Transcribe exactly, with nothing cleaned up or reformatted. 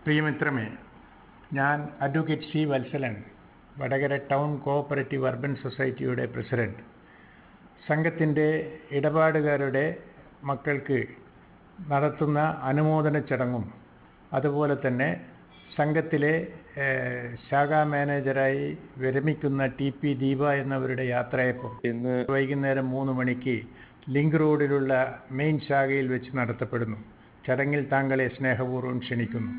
പ്രിയമിത്രമേ, ഞാൻ advocate C Valsalan, Vadakara town cooperative urban സൊസൈറ്റിയുടെ president. സംഘത്തിൻ്റെ ഇടപാടുകാരുടെ മക്കൾക്ക് നടത്തുന്ന അനുമോദന ചടങ്ങും അതുപോലെ തന്നെ സംഘത്തിലെ ശാഖാ മാനേജരായി വിരമിക്കുന്ന ടി പി ദീപ എന്നവരുടെ യാത്രയപ്പം ഇന്ന് വൈകുന്നേരം മൂന്ന് മണിക്ക് ലിങ്ക് റോഡിലുള്ള മെയിൻ ശാഖയിൽ വെച്ച് നടത്തപ്പെടുന്നു. ചടങ്ങിൽ താങ്കളെ സ്നേഹപൂർവ്വം ക്ഷണിക്കുന്നു.